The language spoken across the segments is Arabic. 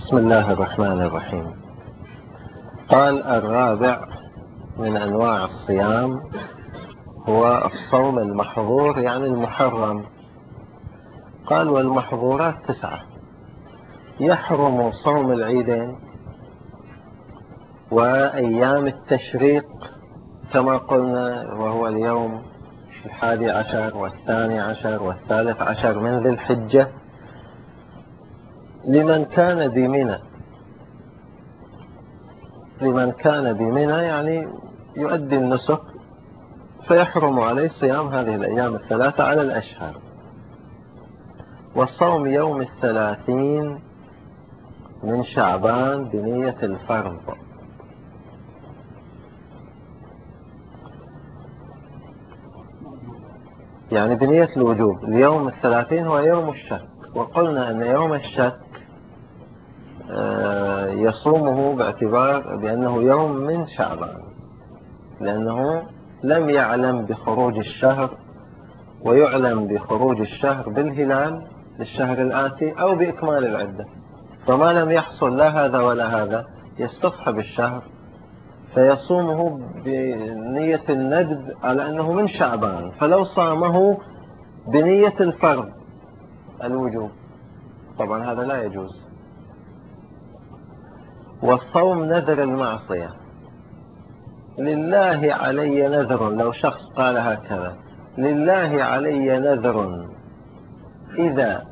بسم الله الرحمن الرحيم. قال الرابع من أنواع الصيام هو الصوم المحظور يعني المحرم. قال والمحظورات 9. يحرم صوم العيدين وأيام التشريق كما قلنا، وهو اليوم 11 و12 و13 من ذي الحجة لمن كان بمنى يعني يؤدي النسك، فيحرم عليه صيام هذه الأيام 3 على الأشهر. والصوم يوم 30 من شعبان بنية الفرض، يعني بنية الوجوب. اليوم 30 هو يوم الشك، وقلنا أن يوم الشك يصومه باعتبار بأنه يوم من شعبان، لأنه لم يعلم بخروج الشهر، ويعلم بخروج الشهر بالهلال للشهر الآتي أو بإكمال العدة، فما لم يحصل لا هذا ولا هذا يستصحب الشهر، فيصومه بنية الندب على أنه من شعبان، فلو صامه بنية الفرض الوجوب طبعا هذا لا يجوز. والصوم نذر المعصية، لله علي نذر، لو شخص قال هكذا لله علي نذر إذا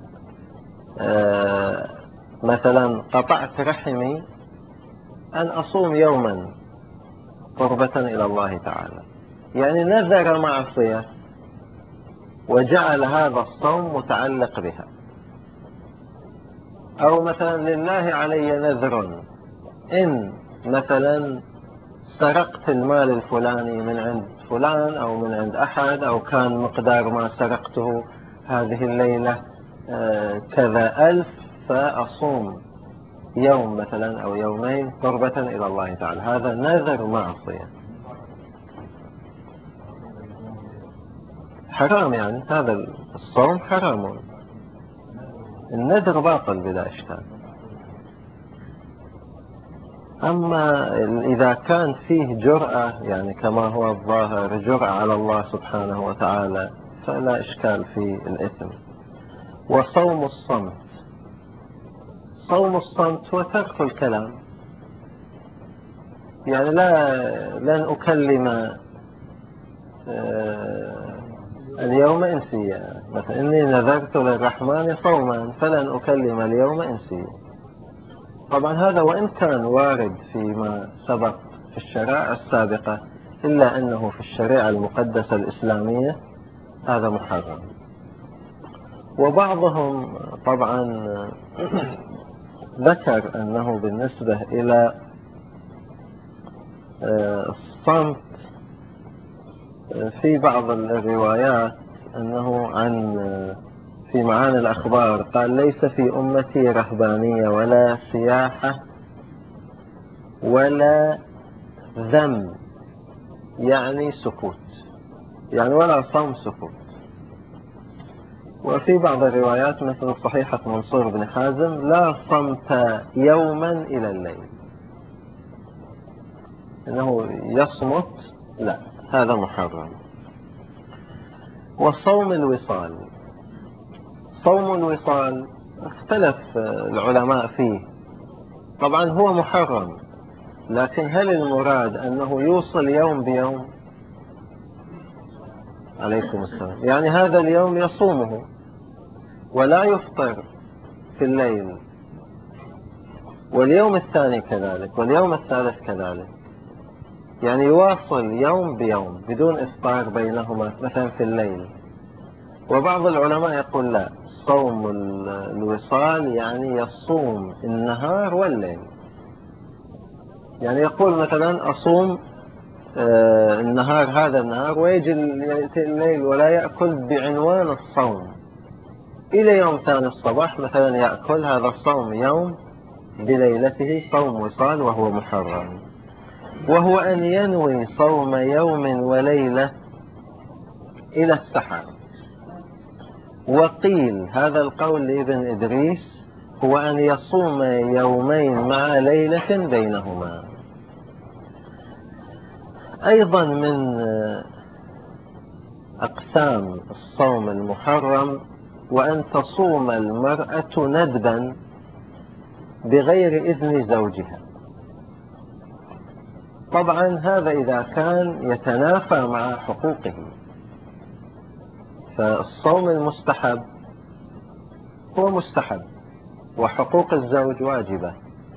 مثلا قطعت رحمي أن أصوم يوما قربة إلى الله تعالى، يعني نذر معصية وجعل هذا الصوم متعلق بها. أو مثلا لله علي نذر إن مثلا سرقت المال الفلاني من عند فلان أو من عند أحد، أو كان مقدار ما سرقته هذه الليلة كذا 1000، فأصوم يوم مثلا أو يومين قربة إلى الله تعالى، هذا نذر معصية حرام، يعني هذا الصوم حرام، النذر باطل بلا إشكال. أما إذا كان فيه جرأة، يعني كما هو الظاهر جرأة على الله سبحانه وتعالى، فلا إشكال في الإثم. وصوم الصمت، صوم الصمت هو ترك الكلام، يعني لن أكلم اليوم إنسيا، مثلا إني نذرت للرحمن صوما فلن أكلم اليوم إنسيا. طبعا هذا وإن كان وارد فيما سبق في الشرائع السابقة، إلا أنه في الشريعة المقدسة الإسلامية هذا محرم. وبعضهم طبعا ذكر أنه بالنسبة إلى الصمت في بعض الروايات أنه في معاني الأخبار قال ليس في أمتي رهبانية ولا سياحة ولا ذم، يعني سكوت، يعني ولا صوم سكوت. وفي بعض الروايات مثل صحيحة منصور بن حازم لا صمت يوما إلى الليل، إنه يصمت لا، هذا محرم. وصوم الوصال، صوم الوصال اختلف العلماء فيه، طبعا هو محرم، لكن هل المراد أنه يوصل يوم بيوم؟ عليكم السلام. يعني هذا اليوم يصومه ولا يفطر في الليل، واليوم الثاني كذلك، واليوم الثالث كذلك، يعني يواصل يوم بيوم بدون إفطار بينهما مثلا في الليل. وبعض العلماء يقول لا، صوم الوصال يعني يصوم النهار والليل، يعني يقول مثلا أصوم النهار، هذا النهار، ويجي الليل ولا يأكل بعنوان الصوم، إلى يوم ثاني الصباح مثلا يأكل، هذا الصوم يوم بليلته صوم وصال وهو محرم. وهو أن ينوي صوم يوم وليلة إلى السحر. وقيل هذا القول لابن إدريس هو أن يصوم يومين مع ليلة بينهما. أيضا من أقسام الصوم المحرم وأن تصوم المرأة ندبا بغير إذن زوجها. طبعا هذا إذا كان يتنافى مع حقوقه، فالصوم المستحب هو مستحب وحقوق الزوج واجبة،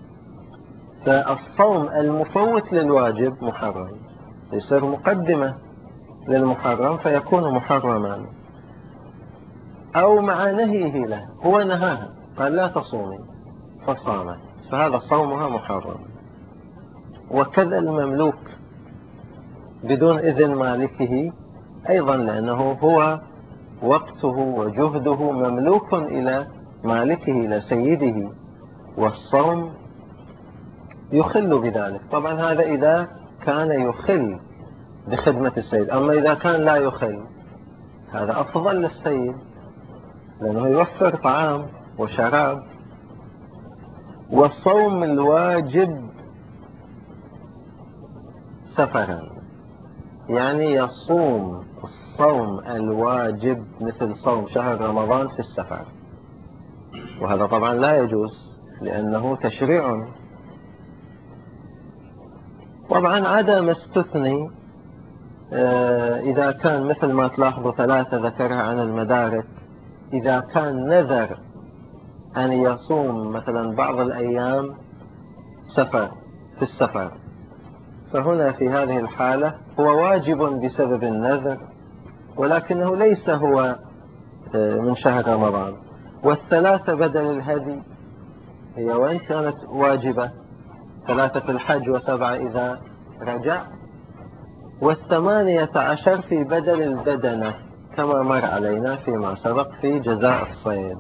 فالصوم المفوت للواجب محرم، يصير مقدمة للمحرم فيكون محرما، أو مع نهيه له، هو نهاها قال لا تصومي فصامت، فهذا صومها محرم. وكذا المملوك بدون إذن مالكه أيضا، لأنه هو وقته وجهده مملوك إلى مالكه إلى سيده، والصوم يخل بذلك. طبعا هذا إذا كان يخل بخدمة السيد، أما إذا كان لا يخل هذا أفضل للسيد، لأنه يوفر طعام وشراب. والصوم الواجب سفرا، يعني يصوم الصوم الواجب مثل صوم شهر رمضان في السفر، وهذا طبعا لا يجوز لأنه تشريع. طبعا عدا ما استثني، إذا كان مثل ما تلاحظوا ثلاثة ذكرها عن المدارك، إذا كان نذر أن يصوم مثلا بعض الأيام سفر في السفر، فهنا في هذه الحالة هو واجب بسبب النذر، ولكنه ليس هو من شهر رمضان. والثلاثة بدل الهدي هي وإن كانت واجبة، 3 في الحج و7 إذا رجع، وال18 في بدل البدنة كما مر علينا فيما سبق في جزاء الصيد.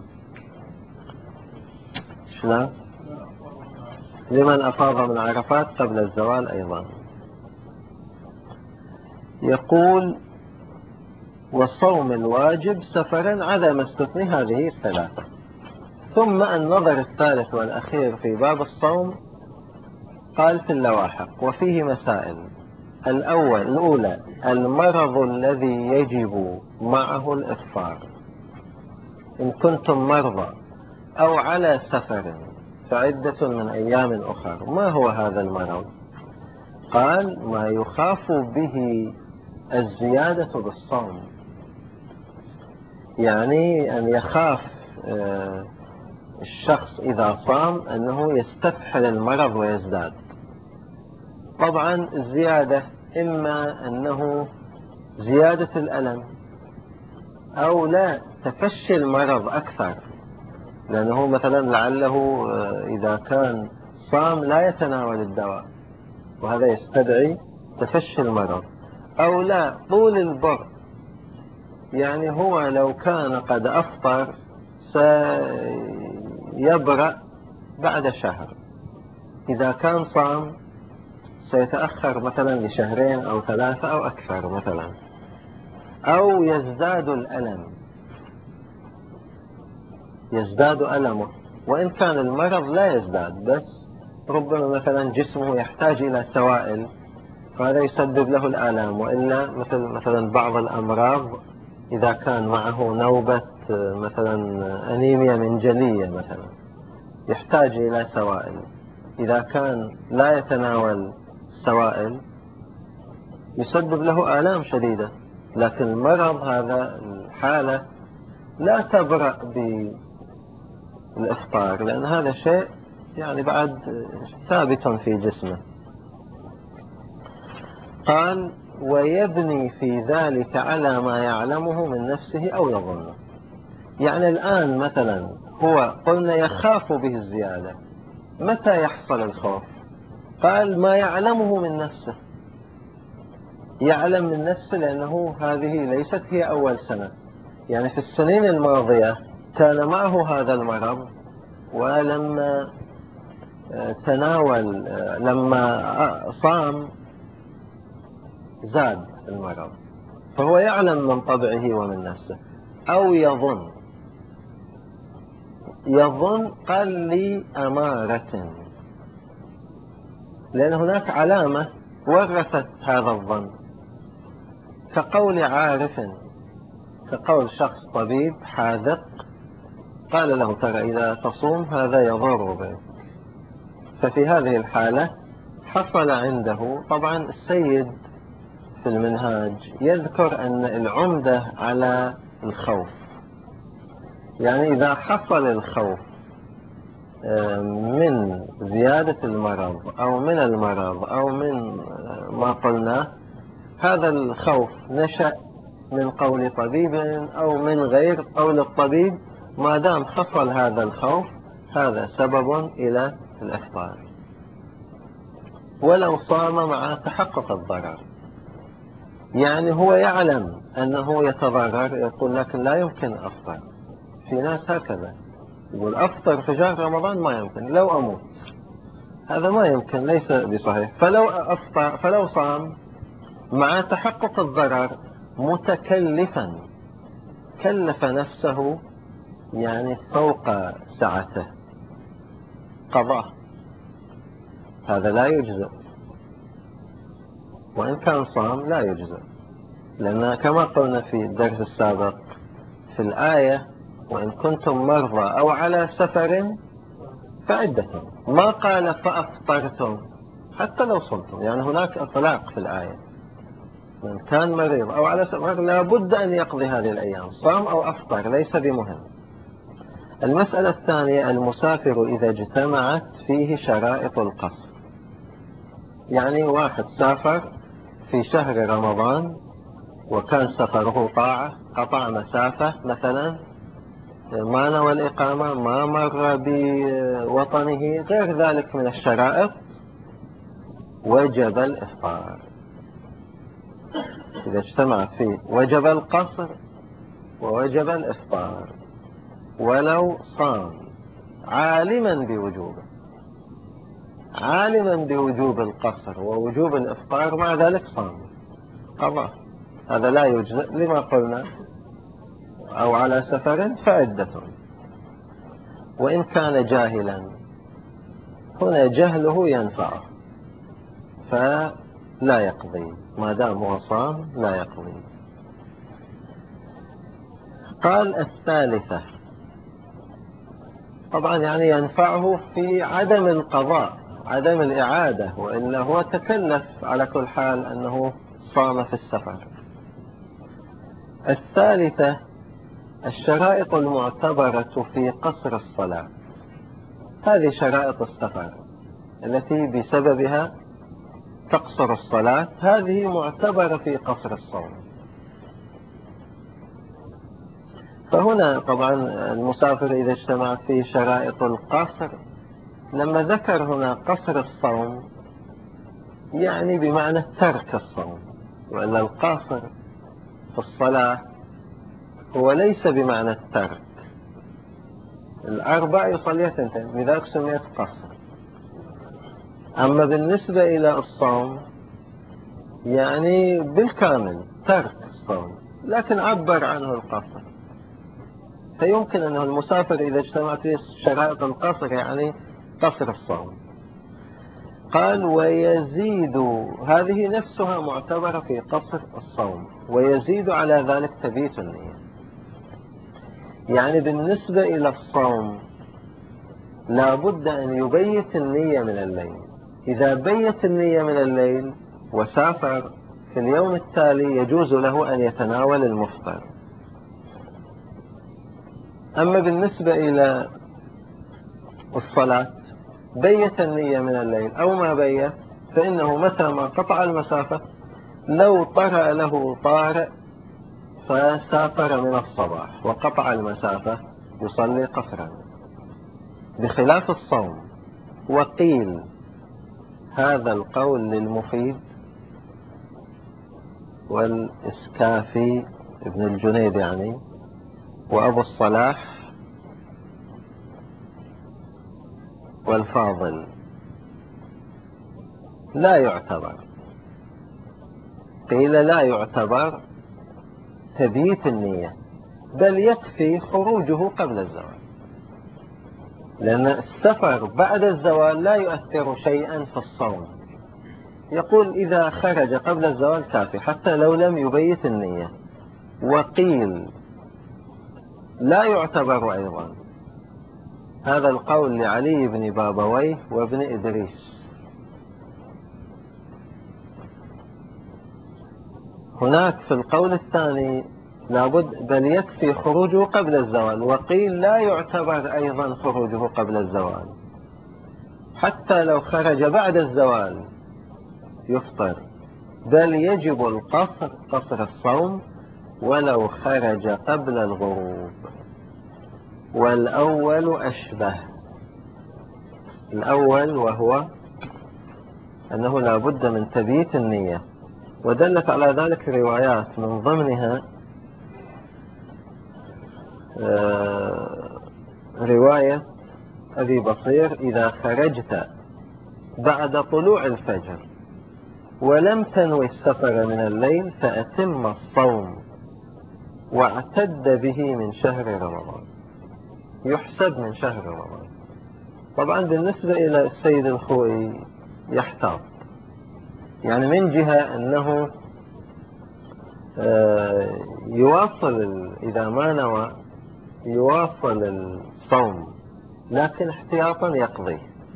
شلون؟ لمن أفاض من عرفات قبل الزوال أيضا. يقول والصوم الواجب سفرا عدا ما استثني هذه الثلاثة. ثم النظر الثالث والأخير في باب الصوم قال في اللواحق وفيه مسائل. الأولى المرض الذي يجب معه الإفطار، إن كنتم مرضى أو على سفر فعدة من أيام أخر. ما هو هذا المرض؟ قال ما يخاف به الزيادة بالصوم، يعني أن يخاف الشخص إذا صام أنه يستفحل المرض ويزداد. طبعا الزيادة إما أنه زيادة الألم، أو لا تفشي المرض أكثر، لأنه مثلا لعله إذا كان صام لا يتناول الدواء وهذا يستدعي تفشي المرض، أو لا طول البر، يعني هو لو كان قد أفطر سيبرأ بعد شهر، إذا كان صام سيتأخر مثلا لشهرين أو 3 أو أكثر مثلا، أو يزداد الألم، يزداد ألمه، وإن كان المرض لا يزداد، بس ربما مثلا جسمه يحتاج إلى سوائل فهذا يسبب له الآلام. وإلا مثلا بعض الأمراض إذا كان معه نوبة مثلا أنيميا منجلية مثلا يحتاج إلى سوائل، إذا كان لا يتناول سوائل يسبب له آلام شديدة. لكن المرض هذا الحالة لا تبرأ بالإفطار، لأن هذا شيء يعني بعد ثابت في جسمه. قال ويبني في ذلك على ما يعلمه من نفسه أو يظنه. يعني الآن مثلا هو قلنا يخاف به الزيادة، متى يحصل الخوف؟ قال ما يعلمه من نفسه، يعلم من نفسه لأنه هذه ليست هي أول سنة، يعني في السنين الماضية كان معه هذا المرض، ولما تناول لما صام زاد المرض، فهو يعلم من طبعه ومن نفسه. أو يظن، يظن قال لي أمارة، لأن هناك علامة ورثت هذا الظن، كقول عارف، كقول شخص طبيب حاذق قال له ترى إذا تصوم هذا يضر بك. ففي هذه الحالة حصل عنده، طبعا السيد في المنهاج يذكر أن العمدة على الخوف، يعني إذا حصل الخوف من زيادة المرض أو من المرض أو من ما قلناه، هذا الخوف نشأ من قول طبيب أو من غير قول الطبيب، ما دام حصل هذا الخوف هذا سبب إلى الإفطار، ولو صام مع تحقق الضرر. يعني هو يعلم أنه يتضرر يقول لكن لا يمكن أفطر. في ناس هكذا يقول أفطر في شهر رمضان ما يمكن، لو أموت، هذا ما يمكن، ليس بصحيح. فلو صام مع تحقق الضرر متكلفا، كلف نفسه يعني فوق سعته، قضاء، هذا لا يجزئ، وإن كان صام لا يجزئ، لأن كما قلنا في الدرس السابق في الآية وإن كنتم مرضى أو على سفر فعدة، ما قال فأفطرتم حتى لو صمتم، يعني هناك إطلاق في الآية، من كان مريض أو على سفر لابد أن يقضي هذه الأيام، صام أو أفطر ليس بمهم. المسألة الثانية، المسافر إذا اجتمعت فيه شرائط القصر، يعني واحد سافر في شهر رمضان وكان سفره طاعة، قطع مسافة مثلا، ما نوى الإقامة، ما مر بوطنه، غير ذلك من الشرائط، وجب الإفطار. إذا اجتمع فيه وجب القصر ووجب الإفطار، ولو صام عالما بوجوبه، عالما بوجوب القصر ووجوب الإفطار، مع ذلك صام قضاء، هذا لا يجزئ لما قلنا، أو على سفر فعدة. وإن كان جاهلا هنا جهله ينفعه فلا يقضي، ما دام هو صام لا يقضي. قال الثالثة، طبعا يعني ينفعه في عدم القضاء، عدم الإعادة، وإلا هو تكلف على كل حال أنه صام في السفر. الثالثة الشرائط المعتبرة في قصر الصلاة، هذه شرائط السفر التي بسببها تقصر الصلاة، هذه معتبرة في قصر الصوم. فهنا طبعا المسافر إذا اجتمع فيه شرائط القصر، لما ذكر هنا قصر الصوم يعني بمعنى ترك الصوم، وإلا القاصر في الصلاة هو ليس بمعنى الترك، الأربع يصليها ثنتين، لذلك سميت قصر. أما بالنسبة إلى الصوم يعني بالكامل ترك الصوم، لكن عبر عنه القصر، فيمكن أنه المسافر إذا اجتمعت فيه شرائط القصر يعني قصر الصوم. قال ويزيد، هذه نفسها معتبرة في قصر الصوم، ويزيد على ذلك تبيت النية. يعني بالنسبة إلى الصوم لابد أن يبيت النية من الليل، إذا بيت النية من الليل وسافر في اليوم التالي يجوز له أن يتناول المفطر. أما بالنسبة إلى الصلاة بيت النية من الليل أو ما بيت، فإنه متى ما قطع المسافة، لو طرأ له طارئ فسافر من الصباح وقطع المسافة يصلي قصرا، بخلاف الصوم. وقيل هذا القول للمفيد والإسكافي ابن الجنيد يعني، وأبو الصلاح والفاضل، لا يعتبر، قيل لا يعتبر تبييت النية، بل يكفي خروجه قبل الزوال. لأن السفر بعد الزوال لا يؤثر شيئا في الصوم. يقول إذا خرج قبل الزوال كافي حتى لو لم يبيت النية. وقيل لا يعتبر أيضا، هذا القول لعلي بن بابويه وابن إدريس. هناك في القول الثاني لابد بل يكفي خروجه قبل الزوال. وقيل لا يعتبر أيضا خروجه قبل الزوال، حتى لو خرج بعد الزوال يفطر، بل يجب القصر، قصر الصوم ولو خرج قبل الغروب. والأول أشبه، الأول وهو أنه لا بد من تبييت النية، ودلت على ذلك روايات من ضمنها رواية أبي بصير: إذا خرجت بعد طلوع الفجر ولم تنوي السفر من الليل فأتم الصوم واعتد به من شهر رمضان، يحسب من شهر رمضان. طبعا بالنسبة إلى السيد الخوئي يحتاط، يعني من جهة أنه يواصل إذا ما نوى يواصل الصوم، لكن احتياطا يقضي.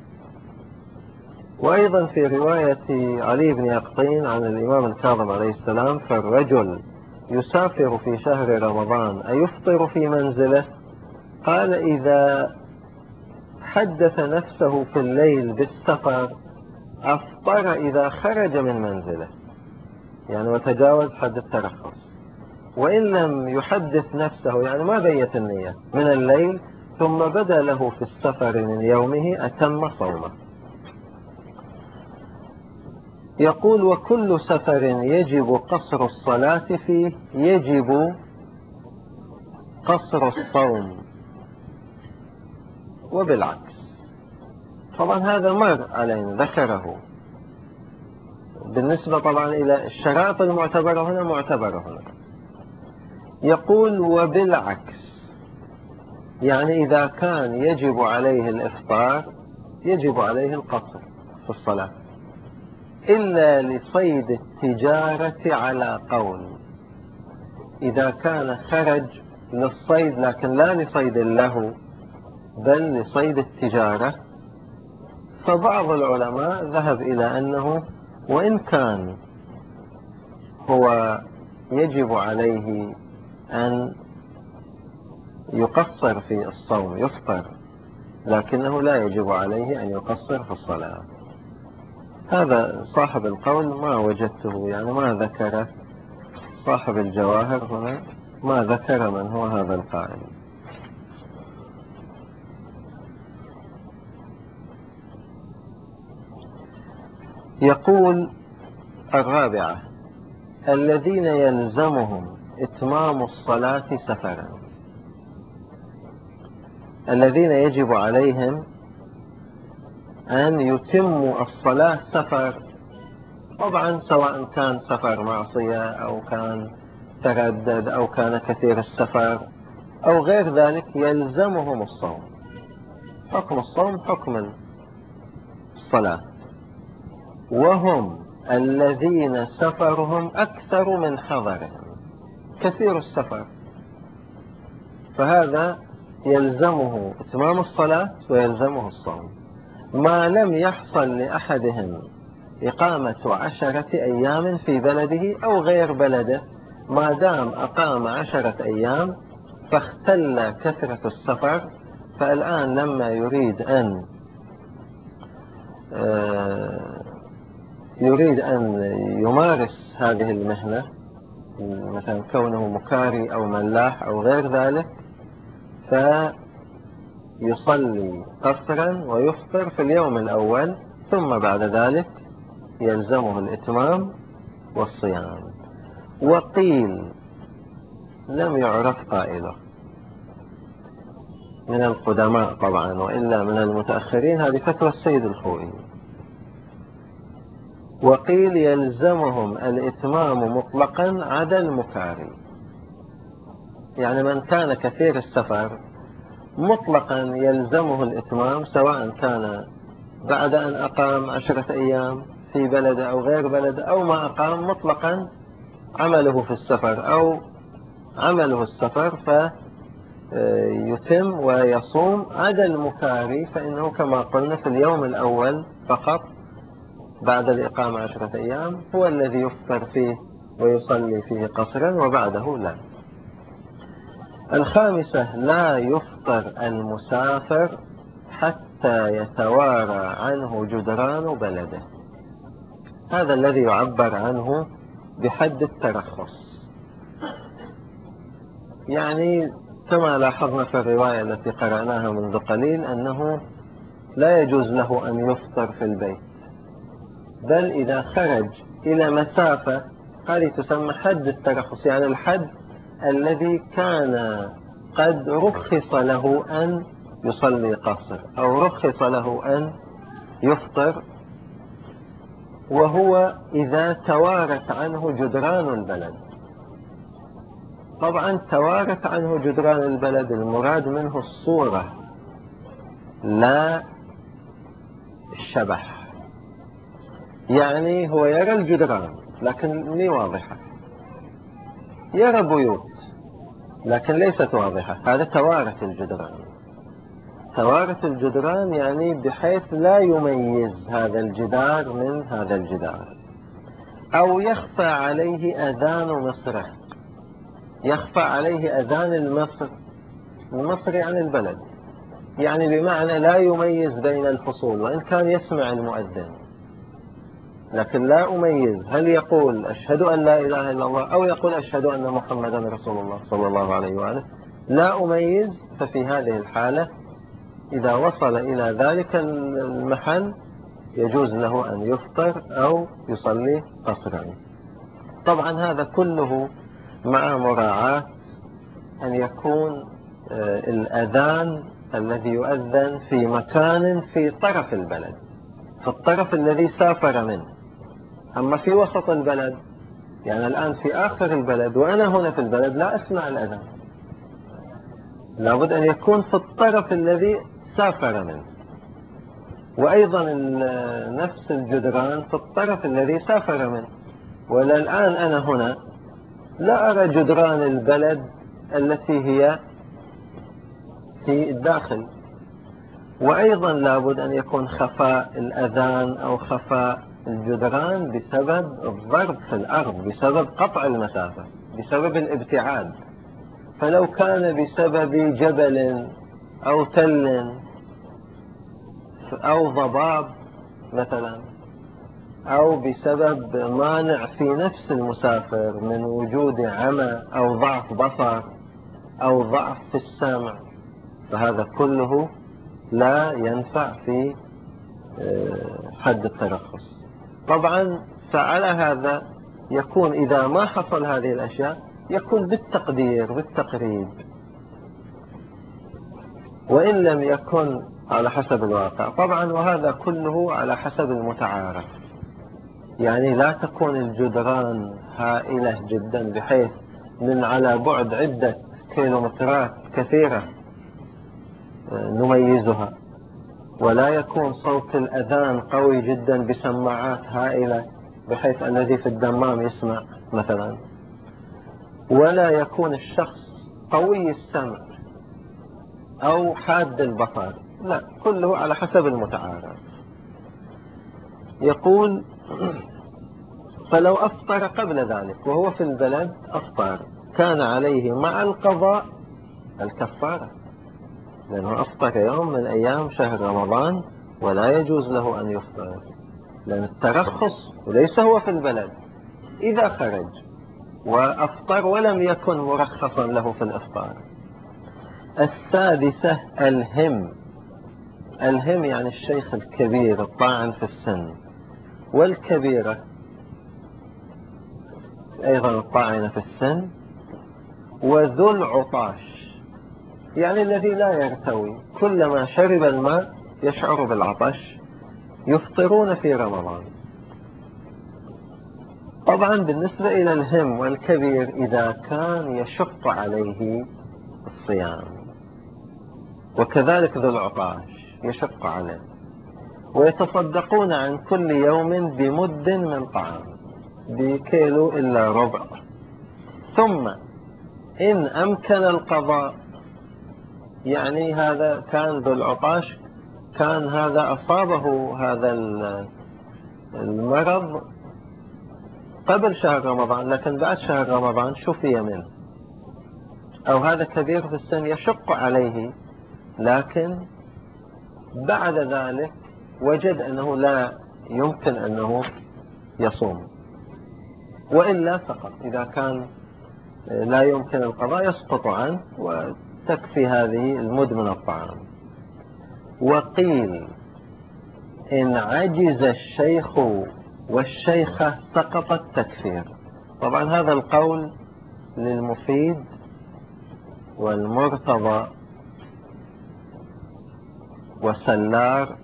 وأيضا في رواية علي بن يقطين عن الإمام الكاظم عليه السلام: فالرجل يسافر في شهر رمضان أيفطر في منزله؟ قال: إذا حدث نفسه في الليل بالسفر أفطر إذا خرج من منزله، يعني وتجاوز حد الترخص. وإن لم يحدث نفسه، يعني ما بيت النية من الليل ثم بدا له في السفر من يومه، أتم صومه. يقول: وكل سفر يجب قصر الصلاة فيه يجب قصر الصوم، وبالعكس. طبعا هذا مر علينا ذكره بالنسبة طبعا إلى الشرائط المعتبرة هنا، معتبرة هنا. يقول: وبالعكس، يعني إذا كان يجب عليه الإفطار يجب عليه القصر في الصلاة، إلا لصيد التجارة على قول. إذا كان خرج للصيد لكن لا لصيد له بل لصيد التجارة، فبعض العلماء ذهب إلى أنه وإن كان هو يجب عليه أن يقصر في الصوم يفطر، لكنه لا يجب عليه أن يقصر في الصلاة. هذا صاحب القول ما وجدته، يعني ما ذكر صاحب الجواهر هنا، ما ذكر من هو هذا القائل. يقول: الرابعة: الذين يلزمهم إتمام الصلاة سفرا، الذين يجب عليهم أن يتموا الصلاة سفر، طبعا سواء كان سفر معصية أو كان تردد أو كان كثير السفر أو غير ذلك، يلزمهم الصوم. حكم الصوم حكم الصلاة، وهم الذين سفرهم أكثر من حضرهم، كثير السفر، فهذا يلزمه إتمام الصلاة ويلزمه الصوم، ما لم يحصل لأحدهم إقامة 10 أيام في بلده أو غير بلده. ما دام أقام 10 أيام فاختل كثرة السفر، فالآن لما يريد أن يمارس هذه المهنة، مثلا كونه مكاري أو ملاح أو غير ذلك، فيصلي قصرا ويفطر في اليوم الأول، ثم بعد ذلك يلزمه الإتمام والصيام. وقيل لم يعرف قائله من القدماء طبعا، وإلا من المتأخرين، هذه فتوى السيد الخوئي. وقيل يلزمهم الإتمام مطلقا عدا المكاري، يعني من كان كثير السفر مطلقا يلزمه الإتمام، سواء كان بعد أن أقام 10 أيام في بلد أو غير بلد، أو ما أقام مطلقا عمله في السفر أو عمله السفر، فيتم ويصوم. عدا المكاري فإنه كما قلنا في اليوم الأول فقط بعد الإقامة 10 أيام هو الذي يفطر فيه ويصلي فيه قصرا، وبعده لا. الخامسة: لا يفطر المسافر حتى يتوارى عنه جدران بلده. هذا الذي يعبر عنه بحد الترخص. يعني كما لاحظنا في الرواية التي قرأناها منذ قليل أنه لا يجوز له أن يفطر في البيت، بل إذا خرج إلى مسافة، هذه تسمى حد الترخص، يعني الحد الذي كان قد رخص له أن يصلي قصر أو رخص له أن يفطر، وهو إذا توارت عنه جدران البلد. طبعا توارت عنه جدران البلد المراد منه الصورة لا الشبح. يعني هو يرى الجدران لكن مي واضحة، يرى بيوت لكن ليست واضحة، هذا توارت الجدران. توارت الجدران يعني بحيث لا يميز هذا الجدار من هذا الجدار. أو يخفى عليه أذان مصره، يخفى عليه أذان المصري عن البلد، يعني بمعنى لا يميز بين الفصول، وإن كان يسمع المؤذن لكن لا أميز هل يقول أشهد أن لا إله إلا الله أو يقول أشهد أن محمدا رسول الله صلى الله عليه وآله، لا أميز. ففي هذه الحالة إذا وصل إلى ذلك المحل يجوز له أن يفطر أو يصلي قصرا. طبعا هذا كله مع مراعاة أن يكون الأذان الذي يؤذن في مكان في طرف البلد، في الطرف الذي سافر منه. أما في وسط البلد، يعني الآن في آخر البلد وأنا هنا في البلد لا أسمع الأذان، لابد أن يكون في الطرف الذي سافر منه. وأيضا نفس الجدران في الطرف الذي سافر منه. والآن أنا هنا لا أرى جدران البلد التي هي في الداخل. وأيضا لابد أن يكون خفاء الأذان أو خفاء الجدران بسبب الضرب في الأرض، بسبب قطع المسافة، بسبب الابتعاد. فلو كان بسبب جبل أو تل أو ضباب مثلا، أو بسبب مانع في نفس المسافر من وجود عمى أو ضعف بصر أو ضعف في السمع، فهذا كله لا ينفع في حد الترخص. طبعا فعلى هذا يكون إذا ما حصل هذه الأشياء يكون بالتقدير بالتقريب، وإن لم يكن على حسب الواقع طبعا. وهذا كله على حسب المتعارف، يعني لا تكون الجدران هائلة جدا بحيث من على بعد عدة كيلومترات كثيرة نميزها، ولا يكون صوت الأذان قوي جدا بسماعات هائلة بحيث الذي في الدمام يسمع مثلا، ولا يكون الشخص قوي السمع أو حاد البصر، لا، كله على حسب المتعارف. يقول: فلو أفطر قبل ذلك وهو في البلد أفطر، كان عليه مع القضاء الكفارة، لأنه أفطر يوم من أيام شهر رمضان ولا يجوز له أن يفطر، لأن الترخص وليس هو في البلد. إذا خرج وأفطر ولم يكن مرخصا له في الإفطار. السادسة: الهم. الهم يعني الشيخ الكبير الطاعن في السن، والكبيرة أيضا الطاعنة في السن، وذو العطاش يعني الذي لا يرتوي، كلما شرب الماء يشعر بالعطش، يفطرون في رمضان. طبعا بالنسبة إلى الهم والكبير إذا كان يشق عليه الصيام، وكذلك ذو العطاش يشق عليه، ويتصدقون عن كل يوم بمد من طعام، بكيلو إلا ربع. ثم إن أمكن القضاء، يعني هذا كان ذو العطاش، كان هذا أصابه هذا المرض قبل شهر رمضان، لكن بعد شهر رمضان شفي منه، أو هذا كبير في السن يشق عليه، لكن بعد ذلك وجد أنه لا يمكن أنه يصوم، وإلا سقط. إذا كان لا يمكن القضاء يسقط عنه وتكفي هذه المد من الطعام. وقيل إن عجز الشيخ والشيخة سقط التكفير. طبعا هذا القول للمفيد والمرتضى وسلار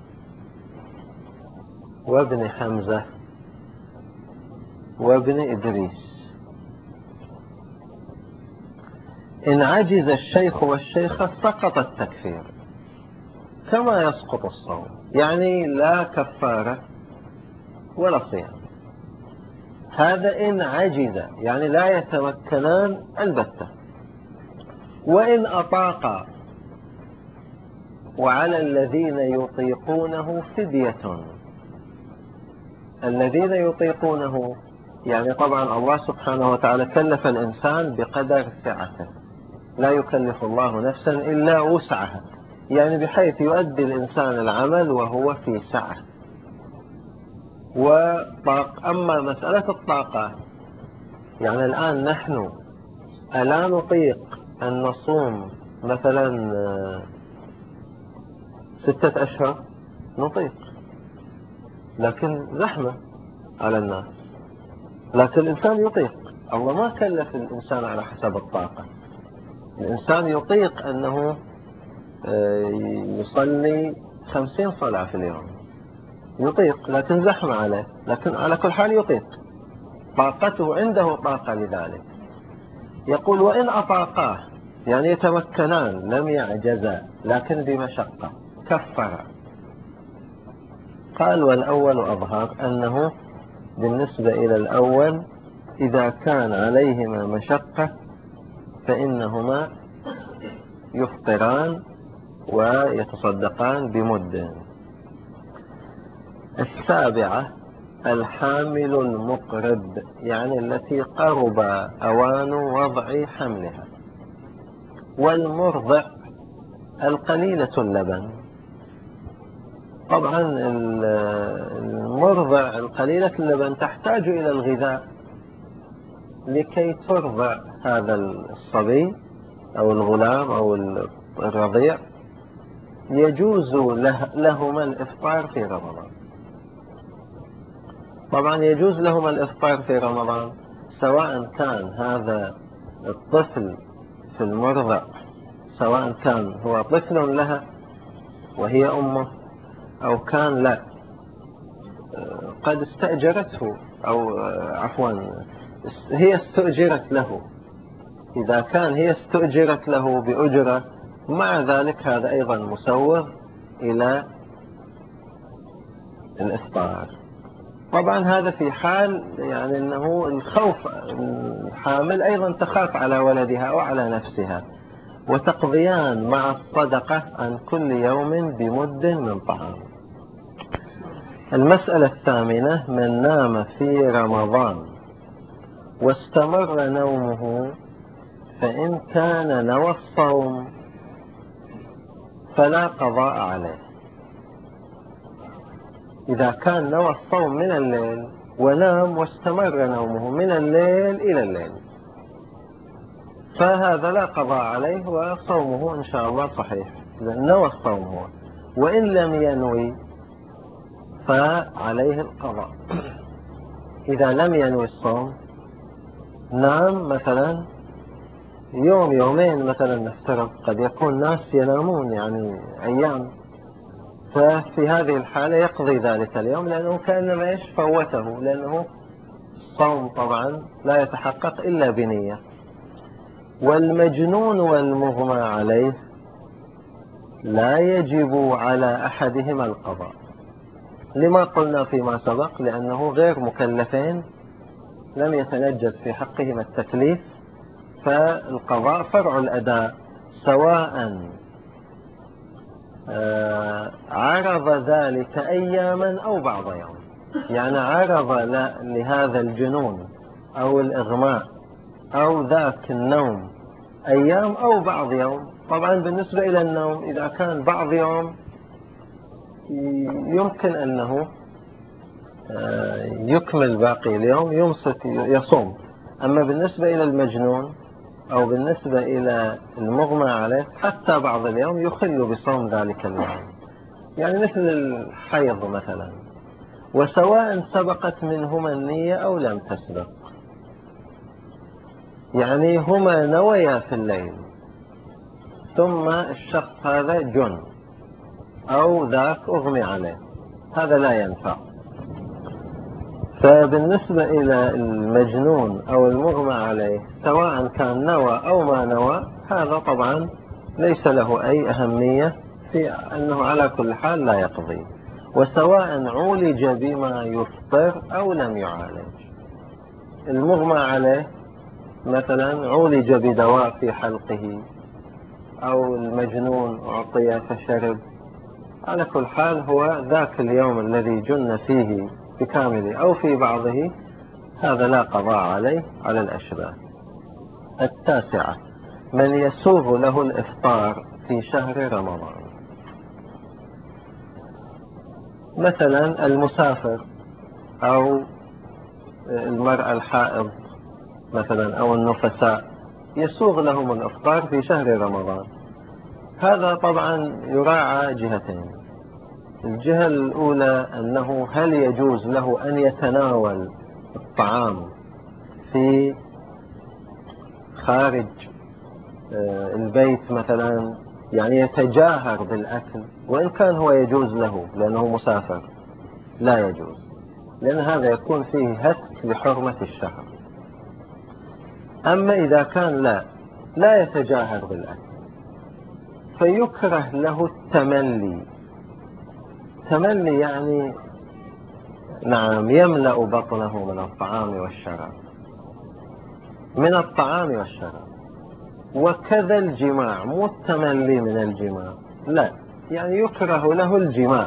وابن حمزة وابن إدريس. إن عجز الشيخ والشيخة سقط التكفير كما يسقط الصوم، يعني لا كفارة ولا صيام. هذا إن عجز، يعني لا يتمكنان البتة. وإن أطاقا، وعلى الذين يطيقونه فدية. الذين يطيقونه يعني طبعا الله سبحانه وتعالى كلف الإنسان بقدر سعته، لا يكلف الله نفسا إلا وسعها، يعني بحيث يؤدي الإنسان العمل وهو في سعه. أما مسألة الطاقة، يعني الآن نحن ألا نطيق أن نصوم مثلا 6 أشهر؟ نطيق، لكن زحمة على الناس، لكن الإنسان يطيق. الله ما كلف الإنسان على حسب الطاقة. الإنسان يطيق أنه يصلي 50 صلاة في اليوم، يطيق، لكن زحمة عليه، لكن على كل حال يطيق، طاقته عنده طاقة لذلك. يقول وإن أطاقاه، يعني يتمكنان لم يعجزا لكن بمشقة، كفر. قال والأول أظهر أنه بالنسبة إلى الأول إذا كان عليهما مشقة فإنهما يفطران ويتصدقان بمد. السابعة الحامل المقرب، يعني التي قرب أوان وضع حملها. والمرضع القليلة اللبن. طبعا المرضع القليلة اللبن تحتاج إلى الغذاء لكي ترضع هذا الصبي أو الغلام أو الرضيع. يجوز لهما الإفطار في رمضان. طبعا يجوز لهما الإفطار في رمضان سواء كان هذا الطفل في المرضع، سواء كان هو طفل لها وهي أمه، أو كان لا قد استأجرته، أو عفوا هي استأجرت له. إذا كان هي استأجرت له بأجرة، مع ذلك هذا أيضا مسوغ إلى الإفطار. طبعا هذا في حال يعني أنه الخوف، الحامل أيضا تخاف على ولدها أو على نفسها، وتقضيان مع الصدقة عن كل يوم بمد من طعام. المسألة الثامنة من نام في رمضان واستمر نومه فإن كان نوى الصوم فلا قضاء عليه. إذا كان نوى الصوم من الليل ونام واستمر نومه من الليل إلى الليل فهذا لا قضاء عليه، وصومه إن شاء الله صحيح، لأن نوى الصوم هو. وإن لم ينوي فعليه القضاء. إذا لم ينوي الصوم، نام مثلا يوم يومين مثلا نفترض، قد يكون ناس ينامون يعني أيام، ففي هذه الحالة يقضي ذلك اليوم، لأنه كأنما إيش فوته، لأنه الصوم طبعا لا يتحقق إلا بنية. والمجنون والمغمى عليه لا يجب على أحدهما القضاء. لما قلنا فيما سبق؟ لأنه غير مكلفين، لم يتنجز في حقهما التكليف، فالقضاء فرع الأداء، سواء عرض ذلك أياما أو بعض يوم. يعني عرض لهذا الجنون أو الإغماء أو ذاك النوم أيام أو بعض يوم. طبعا بالنسبة إلى النوم إذا كان بعض يوم يمكن أنه يكمل باقي اليوم، يمسك يصوم. أما بالنسبة إلى المجنون أو بالنسبة إلى المغمى عليه حتى بعض اليوم يخل بصوم ذلك اليوم، يعني مثل الحيض مثلا. وسواء سبقت منهما النية أو لم تسبق، يعني هما نويا في الليل ثم الشخص هذا جن أو ذاك أغمي عليه، هذا لا ينفع. فبالنسبة إلى المجنون أو المغمى عليه سواء كان نوى أو ما نوى، هذا طبعا ليس له أي أهمية في أنه على كل حال لا يقضي. وسواء عولج بما يفطر أو لم يعالج. المغمى عليه مثلا عولج بدواء في حلقه، أو المجنون أعطي فشرب، على كل حال هو ذاك اليوم الذي جن فيه بكامله أو في بعضه، هذا لا قضاء عليه على الأشباه. 9، من يسوغ له الإفطار في شهر رمضان، مثلا المسافر أو المرأة الحائض مثلا أو النفساء، يسوغ لهم الإفطار في شهر رمضان. هذا طبعا يراعى جهتين. الجهة الأولى أنه هل يجوز له أن يتناول الطعام في خارج البيت مثلا، يعني يتجاهر بالأكل، وإن كان هو يجوز له لأنه مسافر لا يجوز، لأن هذا يكون فيه هتك لحرمة الشهر. أما إذا كان لا يتجاهر بالأكل، فيكره له التملي. تملي يعني نعم يملأ بطنه من الطعام والشراب، من الطعام والشراب. وكذا الجماع، مو التملي من الجماع، لا، يعني يكره له الجماع.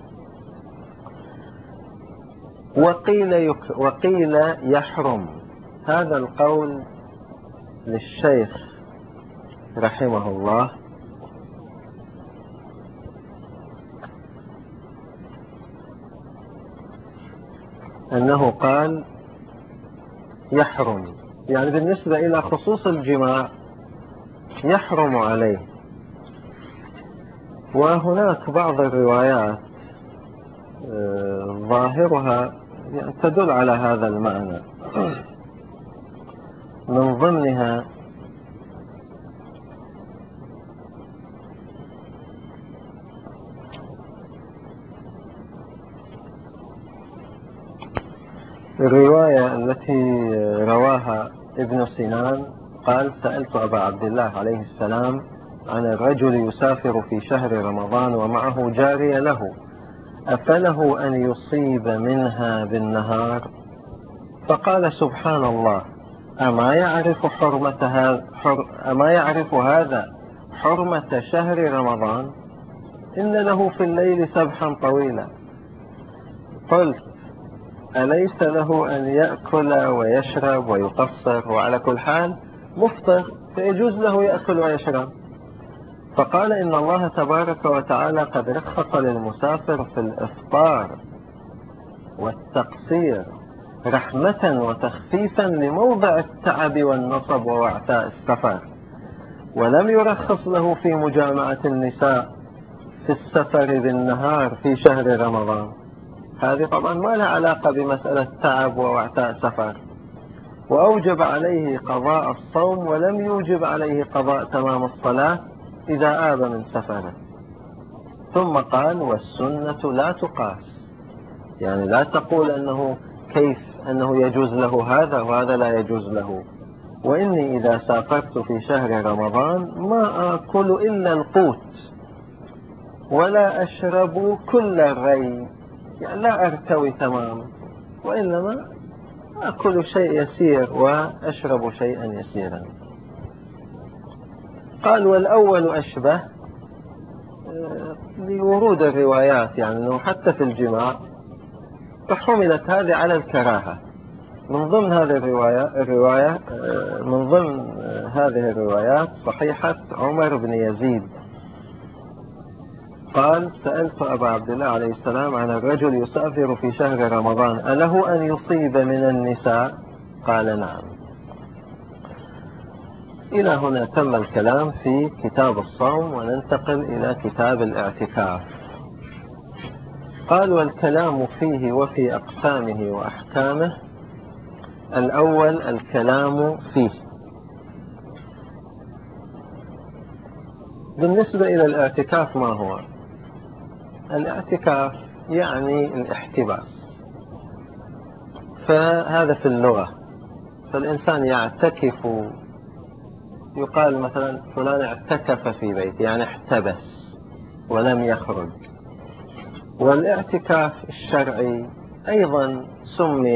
وقيل يحرم. هذا القول للشيخ رحمه الله، أنه قال يحرم، يعني بالنسبة إلى خصوص الجماع يحرم عليه. وهناك بعض الروايات ظاهرها يعني تدل على هذا المعنى. من ضمنها الرواية التي رواها ابن سنان، قال: سألت أبا عبد الله عليه السلام عن الرجل يسافر في شهر رمضان ومعه جارية له، أفله أن يصيب منها بالنهار؟ فقال: سبحان الله، أما يعرف هذا حرمة شهر رمضان؟ إن له في الليل سبحا طويلا. قلت: أليس له أن يأكل ويشرب ويقصر، وعلى كل حال مفطر فيجوز له يأكل ويشرب؟ فقال: إن الله تبارك وتعالى قد رخص للمسافر في الإفطار والتقصير رحمة وتخفيفا لموضع التعب والنصب ووعثاء السفر، ولم يرخص له في مجامعة النساء في السفر بالنهار في شهر رمضان. هذه طبعا ما لها علاقة بمسألة تعب ووعثاء سفر. وأوجب عليه قضاء الصوم ولم يوجب عليه قضاء تمام الصلاة إذا آب من سفره. ثم قال: والسنة لا تقاس، يعني لا تقول أنه كيف أنه يجوز له هذا وهذا لا يجوز له. وإني إذا سافرت في شهر رمضان ما آكل إلا القوت، ولا أشرب كل الري، يعني لا أرتوي تماما، وإنما أكل شيء يسير وأشرب شيئا يسيرا. قال والأول أشبه لورود الروايات، يعني أنه حتى في الجماع فحملت هذه على الكراهة. من ضمن هذه الرواية من ضمن هذه الروايات صحيحة عمر بن يزيد قال سألت أبا عبد الله عليه السلام عن الرجل يسافر في شهر رمضان أله أن يصيب من النساء؟ قال نعم. إلى هنا تم الكلام في كتاب الصوم، وننتقل إلى كتاب الاعتكاف. قال والكلام فيه وفي أقسامه وأحكامه. الأول الكلام فيه. بالنسبة إلى الاعتكاف، ما هو الاعتكاف؟ يعني الاحتباس، فهذا في اللغة. فالإنسان يعتكف، يقال مثلا فلان اعتكف في بيته، يعني احتبس ولم يخرج. والاعتكاف الشرعي أيضا سمي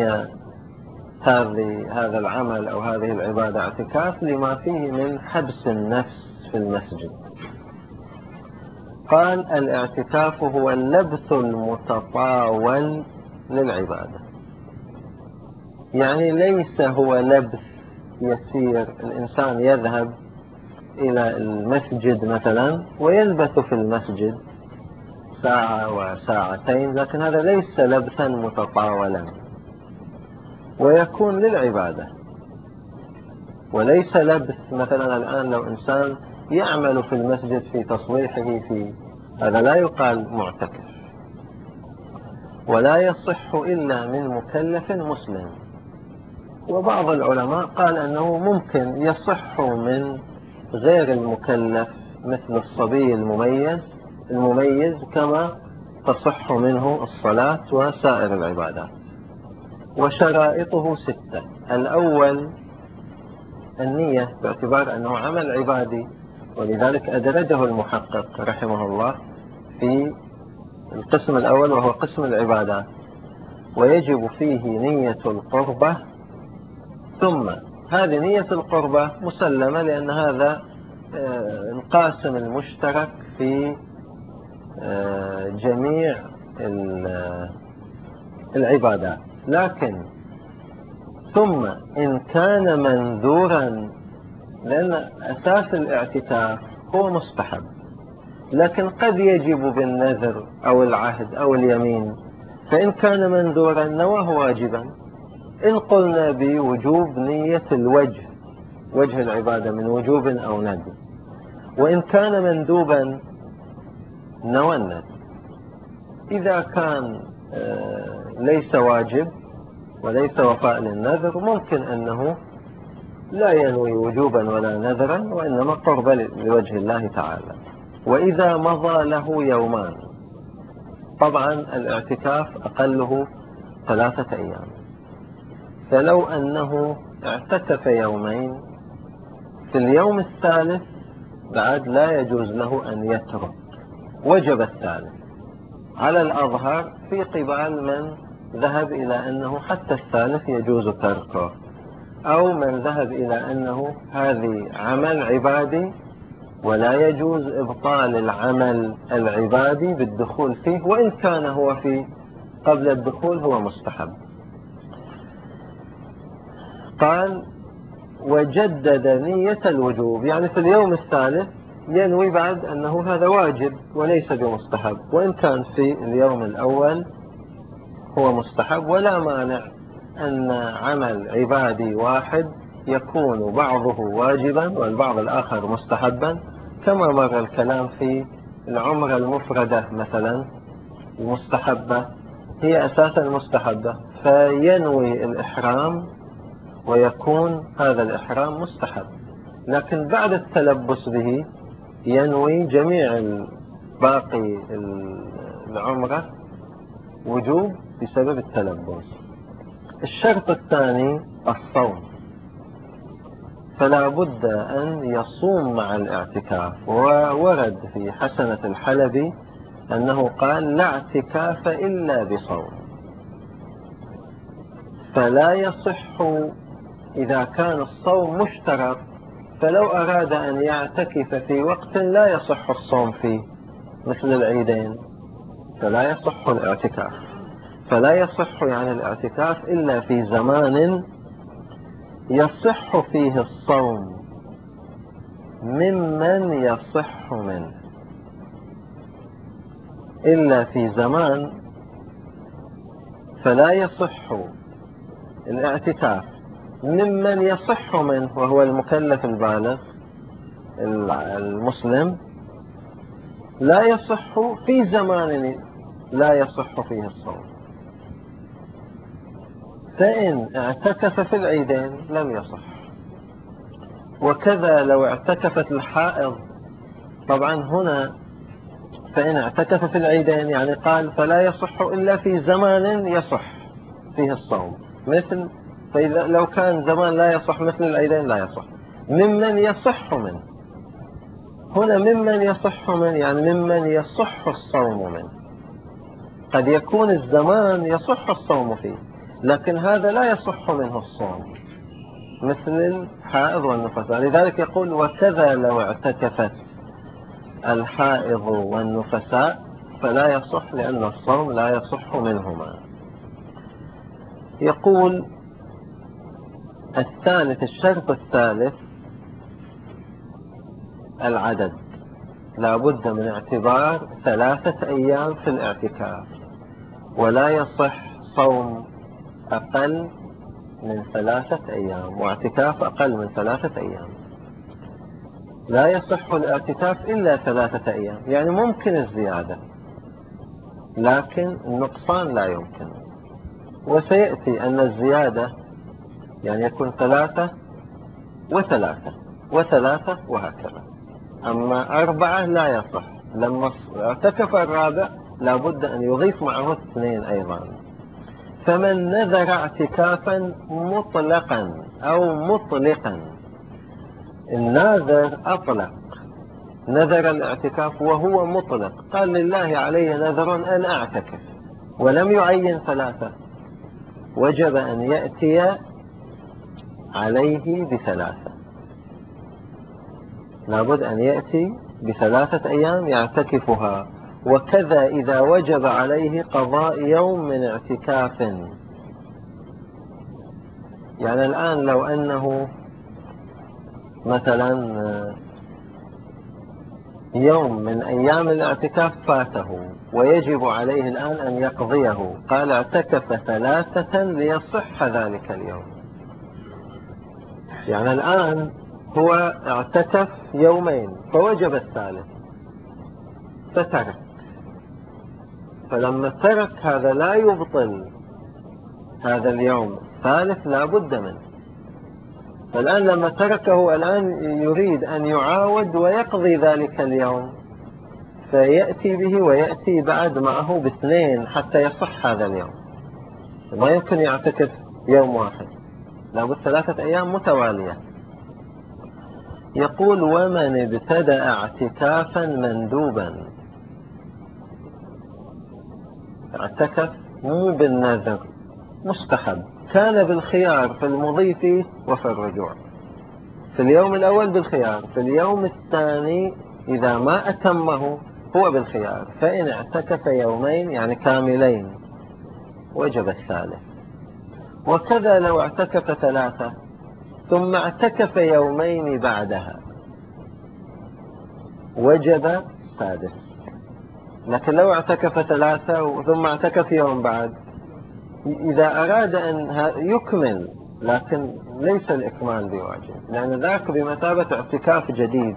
هذا العمل أو هذه العبادة اعتكاف لما فيه من حبس النفس في المسجد. قال الاعتكاف هو اللبث المتطاول للعبادة، يعني ليس هو لبث يسير، الإنسان يذهب إلى المسجد مثلا ويلبث في المسجد ساعة وساعتين، لكن هذا ليس لبثا متطاولا، ويكون للعبادة وليس لبث. مثلا الآن لو إنسان يعمل في المسجد في تصليحه هذا لا يقال معتكف، ولا يصح إلا من مكلف مسلم. وبعض العلماء قال أنه ممكن يصح من غير المكلف مثل الصبي المميز كما تصح منه الصلاة وسائر العبادات. وشرائطه 6. الأول النية، باعتبار أنه عمل عبادي، ولذلك أدرجه المحقق رحمه الله في القسم الأول وهو قسم العبادات. ويجب فيه نية القربة، ثم هذه نية القربة مسلمة لأن هذا القاسم المشترك في جميع العبادات. لكن ثم إن كان منذورا، لأن أساس الاعتكاف هو مستحب، لكن قد يجب بالنذر أو العهد أو اليمين، فإن كان منذورا نواه واجبا. إن قلنا بوجوب نية وجه العبادة من وجوب أو ندب، وإن كان مندوبا نوى الندب. إذا كان ليس واجب وليس وفاء للنذر، ممكن أنه لا ينوي وجوبا ولا نذرا، وإنما قرب لوجه الله تعالى. وإذا مضى له يومان، طبعا الاعتكاف أقله 3 أيام، فلو أنه اعتكف يومين، في اليوم الثالث بعد لا يجوز له أن يترك، وجب الثالث على الأظهر في قبال من ذهب إلى أنه حتى الثالث يجوز تركه، أو من ذهب إلى أنه هذه عمل عبادي ولا يجوز إبطال العمل العبادي بالدخول فيه، وإن كان هو قبل الدخول هو مستحب. قال وجدد نية الوجوب، يعني في اليوم الثالث ينوي بعد أنه هذا واجب وليس بمستحب، وإن كان في اليوم الأول هو مستحب. ولا مانع أن عمل عبادي واحد يكون بعضه واجبا والبعض الآخر مستحبا، كما مر الكلام في العمرة المفردة مثلا المستحبة هي أساسا مستحبة، فينوي الإحرام ويكون هذا الإحرام مستحب، لكن بعد التلبس به ينوي جميع باقي العمرة وجوب بسبب التلبس. الشرط الثاني الصوم، فلا بد أن يصوم مع الاعتكاف. وورد في حسنة الحلبي أنه قال لا اعتكاف إلا بصوم، فلا يصح إذا كان الصوم مشترط، فلو أراد أن يعتكف في وقت لا يصح الصوم فيه مثل العيدين فلا يصح الاعتكاف. فلا يصح يعني الاعتكاف إلا في زمان يصح فيه الصوم ممن يصح منه، إلا في زمان. فلا يصح الاعتكاف ممن يصح منه وهو المكلف البالغ المسلم، لا يصح في زمان لا يصح فيه الصوم. فإن اعتكف في العيدين لم يصح. وكذا لو اعتكفت الحائض، طبعا هنا فإن اعتكف في العيدين يعني قال فلا يصح إلا في زمان يصح فيه الصوم، مثل فإذا لو كان زمان لا يصح مثل العيدين لا يصح. ممن يصح منه، هنا ممن يصح منه يعني ممن يصح الصوم منه. قد يكون الزمان يصح الصوم فيه لكن هذا لا يصح منه الصوم مثل الحائض والنفساء. لذلك يقول وكذا لو اعتكفت الحائض والنفساء فلا يصح لأن الصوم لا يصح منهما. يقول الثالث، الشرط الثالث العدد، لا بد من اعتبار 3 أيام في الاعتكاف، ولا يصح صوم أقل من 3 أيام واعتكاف أقل من 3 أيام. لا يصح الاعتكاف إلا 3 أيام، يعني ممكن الزيادة لكن النقصان لا يمكن. وسيأتي أن الزيادة يعني يكون 3 و3 و3 وهكذا. أما 4 لا يصح، لما اعتكف الرابع لا بد أن يضيف معه 2 أيضا. فمن نذر اعتكافا مطلقا أو مطلقا، الناذر أطلق نذر الاعتكاف وهو مطلق، قال لله علي نذر أن أعتكف ولم يعين 3، وجب أن يأتي عليه ب3، لابد أن يأتي ب3 أيام يعتكفها. وكذا إذا وجب عليه قضاء يوم من اعتكاف، يعني الآن لو أنه مثلا يوم من أيام الاعتكاف فاته ويجب عليه الآن أن يقضيه، قال اعتكف 3 ليصح ذلك اليوم. يعني الآن هو اعتكف يومين فوجب الثالث فترك، فلما ترك هذا لا يبطل هذا اليوم الثالث لا بد منه. فالآن لما تركه الآن يريد أن يعاود ويقضي ذلك اليوم، فيأتي به ويأتي بعد معه ب2 حتى يصح هذا اليوم. ما يمكن يعتكف يوم واحد، لابد 3 أيام متوالية. يقول ومن ابتدأ اعتكافا مندوبا، اعتكف مو بالنذر، مستحب، كان بالخيار في المضي فيه وفي الرجوع. في اليوم الأول بالخيار، في اليوم الثاني إذا ما أتمه هو بالخيار. فإن اعتكف يومين يعني كاملين وجب الثالث. وكذا لو اعتكف 3 ثم اعتكف يومين بعدها وجب السادس. لكن لو اعتكف 3 ثم اعتكف يوم بعد، إذا أراد أن يكمل لكن ليس الإكمال بواجب، لأن ذاك بمثابة اعتكاف جديد.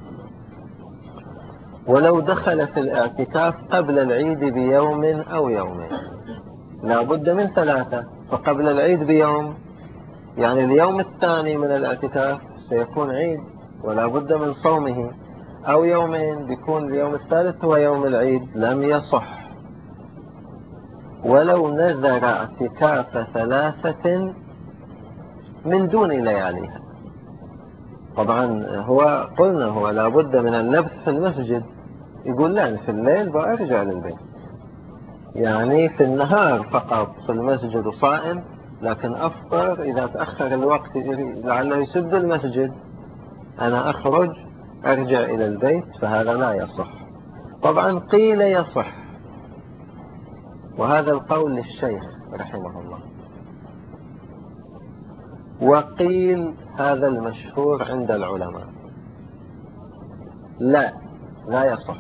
ولو دخل في الاعتكاف قبل العيد بيوم أو يومين لا بد من 3، فقبل العيد بيوم يعني اليوم الثاني من الاعتكاف سيكون عيد ولا بد من صومه، أو يومين بيكون اليوم الثالث هو يوم العيد لم يصح. ولو نذر اعتكاف 3 من دون لياليها، طبعا هو قلنا هو لا بد من اللبث في المسجد، يقول لا، في الليل بأرجع للبيت. يعني في النهار فقط في المسجد وصائم، لكن أفطر إذا تأخر الوقت لعله يسد المسجد، أنا أخرج أرجع إلى البيت، فهذا لا يصح. طبعا قيل يصح، وهذا القول للشيخ رحمه الله، وقيل هذا المشهور عند العلماء لا يصح.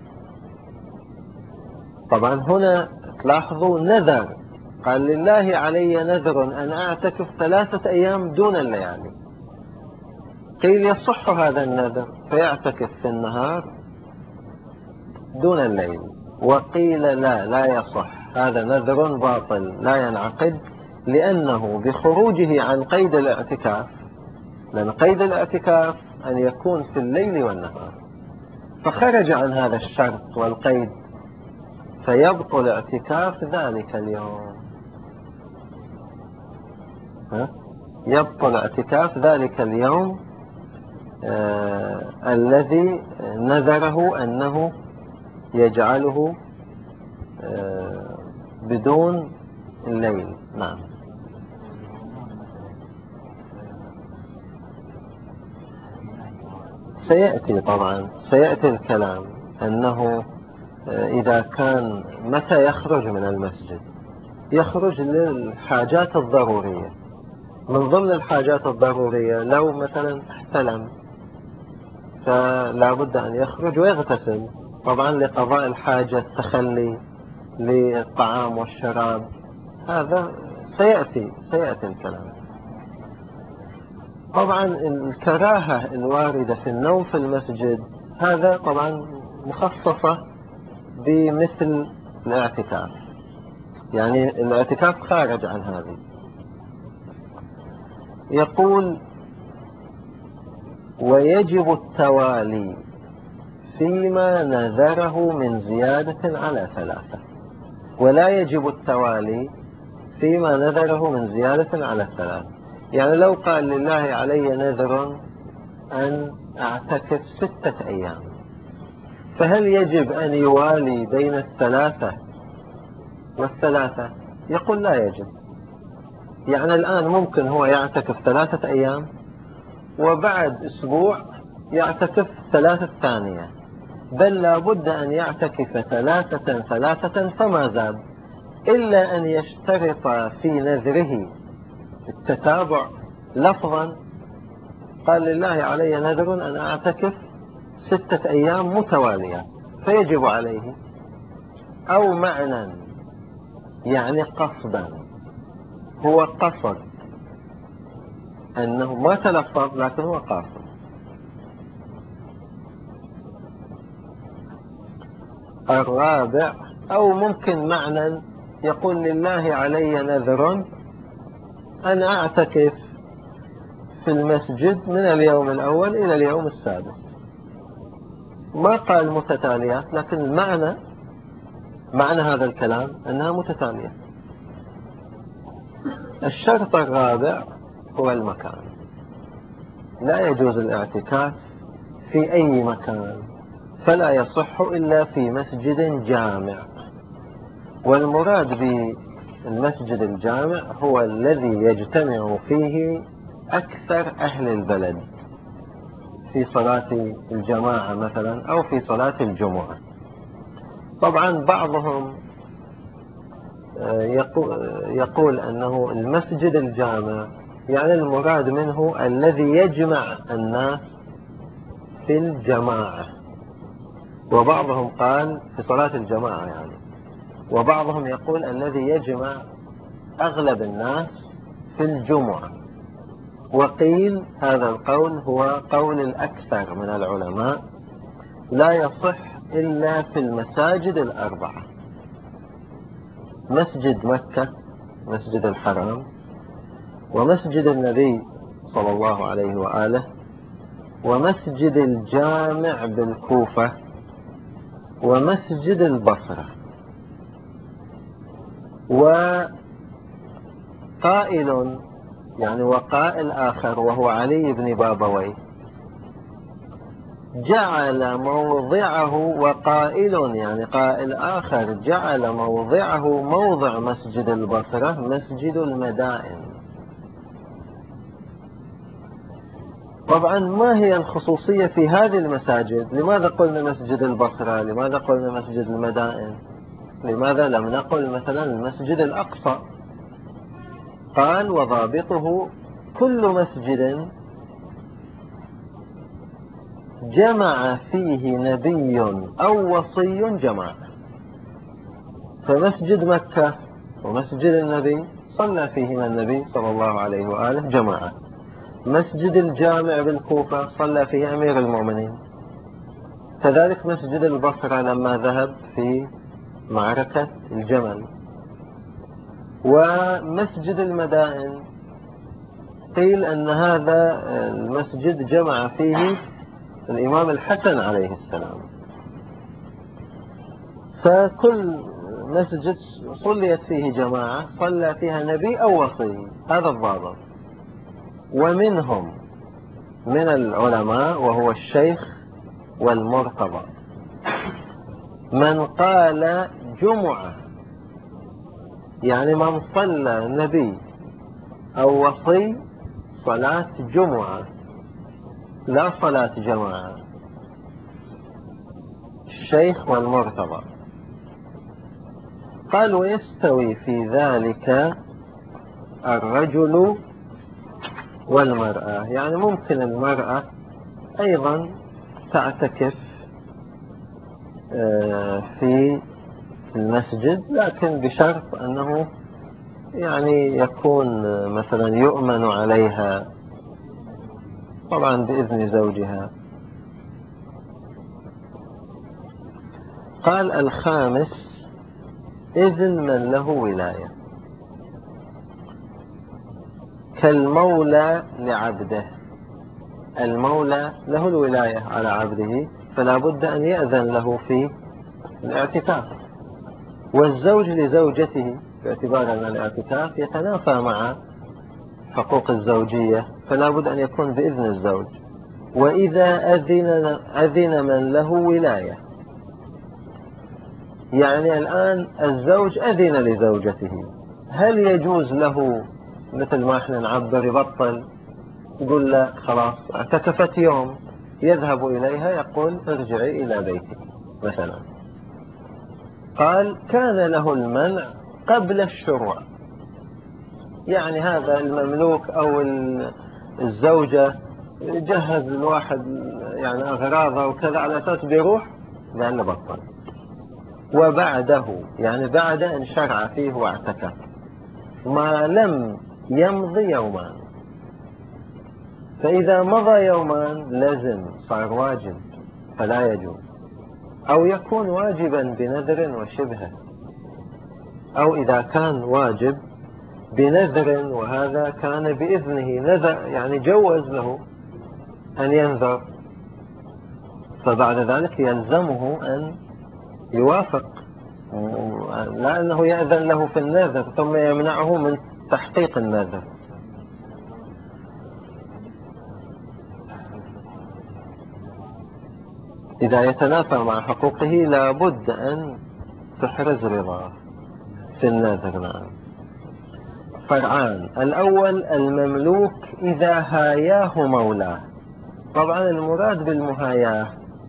طبعا هنا تلاحظوا نذر، قال لله علي نذر أن أعتكف 3 أيام دون الليالي. قيل يصح هذا النذر فيعتكف في النهار دون الليل، وقيل لا يصح، هذا نذر باطل لا ينعقد، لأنه بخروجه عن قيد الاعتكاف، لأن قيد الاعتكاف أن يكون في الليل والنهار، فخرج عن هذا الشرط والقيد، فيبطل اعتكاف ذلك اليوم. يبطل اعتكاف ذلك اليوم الذي نذره أنه يجعله بدون الليل. نعم. سيأتي طبعا، سيأتي الكلام أنه إذا كان متى يخرج من المسجد، يخرج للحاجات الضرورية. من ضمن الحاجات الضرورية لو مثلا احتلم فلا بد أن يخرج ويغتسل، طبعا لقضاء الحاجة، التخلي للطعام والشراب، هذا سيأتي الكلام. طبعا الكراهة الواردة في النوم في المسجد هذا طبعا مخصصة بمثل الاعتكاف، يعني الاعتكاف خارج عن هذه. يقول ويجب التوالي فيما نذره من زيادة على 3، ولا يجب التوالي فيما نذره من زيادة على 3. يعني لو قال لله علي نذر أن أعتكف 6 أيام، فهل يجب أن يوالي بين 3 و3؟ يقول لا يجب. يعني الآن ممكن هو يعتكف 3 أيام وبعد أسبوع يعتكف 3 ثانية، بل لا بد أن يعتكف 3 فما زاد، إلا أن يشترط في نذره التتابع لفظا، قال لله علي نذر أن أعتكف 6 أيام متوالية فيجب عليه، أو معنى يعني قصدا، هو قصد أنه ما تلفظ لكن هو قاصد. الرابع، أو ممكن معنى يقول لله علي نذر أن أعتكف في المسجد من اليوم الأول إلى اليوم السادس، ما قال متتاليات، لكن معنى هذا الكلام أنها متتالية. الشرط الرابع هو المكان، لا يجوز الاعتكاف في أي مكان، فلا يصح إلا في مسجد جامع. والمراد بالمسجد الجامع هو الذي يجتمع فيه أكثر أهل البلد في صلاة الجماعة مثلا أو في صلاة الجمعة. طبعا بعضهم يقول أنه المسجد الجامع يعني المراد منه الذي يجمع الناس في الجماعة، وبعضهم قال في صلاة الجماعة يعني، وبعضهم يقول الذي يجمع أغلب الناس في الجمعة. وقيل هذا القول هو قول الأكثر من العلماء، لا يصح إلا في المساجد 4: مسجد مكة، مسجد الحرام، ومسجد النبي صلى الله عليه وآله، ومسجد الجامع بالكوفة، ومسجد البصرة. وقائل يعني وقائل آخر وهو علي بن بابويه جعل موضعه، وقائل يعني قائل آخر جعل موضعه موضع مسجد البصرة مسجد المدائن. طبعا ما هي الخصوصية في هذه المساجد؟ لماذا قلنا مسجد البصرة؟ لماذا قلنا مسجد المدائن؟ لماذا لم نقل مثلا المسجد الأقصى؟ قال وضابطه كل مسجد جمع فيه نبي أو وصي جماعة. فمسجد مكة ومسجد النبي صلى فيهما النبي صلى الله عليه وآله جماعة. مسجد الجامع بالكوفة صلى فيه أمير المؤمنين. كذلك مسجد البصرة لما ذهب في معركة الجمل. ومسجد المدائن قيل أن هذا المسجد جمع فيه الإمام الحسن عليه السلام. فكل مسجد صليت فيه جماعة صلى فيها نبي أو وصي، هذا الضابط. ومنهم من العلماء وهو الشيخ والمرتضى من قال جمعة، يعني من صلى نبي أو وصي صلاة جمعة لا صلاة جماعة، الشيخ والمرتضى. قال ويستوي في ذلك الرجل والمرأة، يعني ممكن المرأة أيضا تعتكف في المسجد، لكن بشرط أنه يعني يكون مثلا يؤمن عليها، طبعا بإذن زوجها. قال الخامس إذن من له ولاية كالمولى لعبده. المولى له الولاية على عبده، فلا بد أن يأذن له في الاعتكاف. والزوج لزوجته، باعتبار أن الاعتكاف يتنافى مع حقوق الزوجية، فلا بد أن يكون بإذن الزوج. وإذا أذن من له ولاية، يعني الآن الزوج أذن لزوجته، هل يجوز له مثل ما احنا نعبر يبطل، يقول لا خلاص اعتكفت يوم، يذهب إليها يقول ارجعي إلى بيتك مثلا؟ قال كان له المنع قبل الشروع، يعني هذا المملوك أو الزوجة جهز الواحد يعني أغراضه وكذا على أساس بيروح، لأنه بطل. وبعده يعني بعد أن شرع فيه واعتكف ما لم يمضي يومان، فإذا مضى يومان لازم صار واجب فلا يجوز، أو يكون واجبا بنذر وشبهه، أو إذا كان واجب بنذر وهذا كان بإذنه، نذر يعني جوز له أن ينذر، فبعد ذلك يلزمه أن يوافق، لا أنه يأذن له في النذر ثم يمنعه من تحقيق النذر. إذا يتنافى مع حقوقه لا بد أن تحرز رضاه في النذر. نعم. فرعان: الأول المملوك إذا هاياه مولاه. طبعا المراد بالمهاياه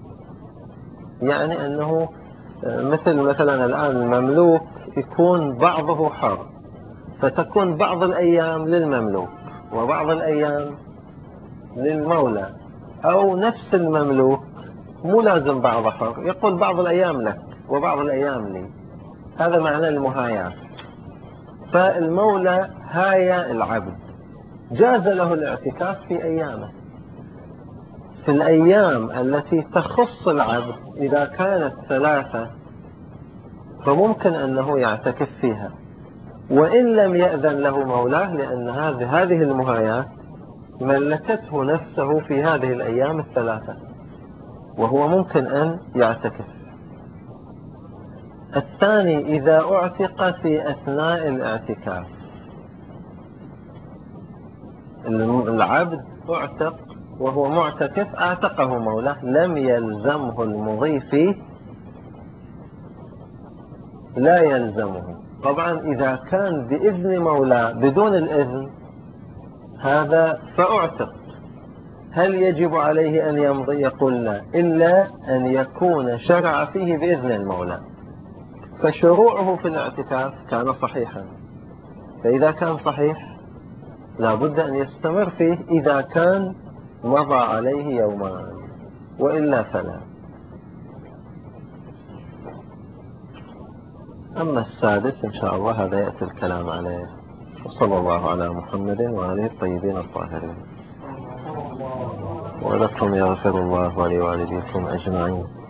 يعني أنه مثلا الآن المملوك يكون بعضه حر، فتكون بعض الأيام للمملوك وبعض الأيام للمولى، أو نفس المملوك مو لازم بعض حر، يقول بعض الأيام لك وبعض الأيام لي، هذا معنى المهاياه. فالمولى هايا العبد، جاز له الاعتكاف في أيامه، في الأيام التي تخص العبد إذا كانت 3 فممكن أنه يعتكف فيها، وإن لم يأذن له مولاه، لأن هذه المهايات ملكته نفسه في هذه الأيام 3 وهو ممكن أن يعتكف. الثاني إذا اعتق في أثناء الاعتكاف، العبد اعتق وهو معتكف اعتقه مولاه لم يلزمه المضي فيه، لا يلزمه. طبعا إذا كان بإذن مولاه بدون الإذن هذا فأعتق، هل يجب عليه أن يمضي؟ يقول لا، إلا أن يكون شرع فيه بإذن المولى. فشروعه في الاعتكاف كان صحيحا، فإذا كان صحيح لا بد أن يستمر فيه إذا كان مضى عليه يومان، وإلا فلا. أما السادس إن شاء الله هذا يأتي الكلام عليه. وصلى الله على محمد وآله الطيبين الطاهرين. ولكم يغفر الله ولوالديكم أجمعين.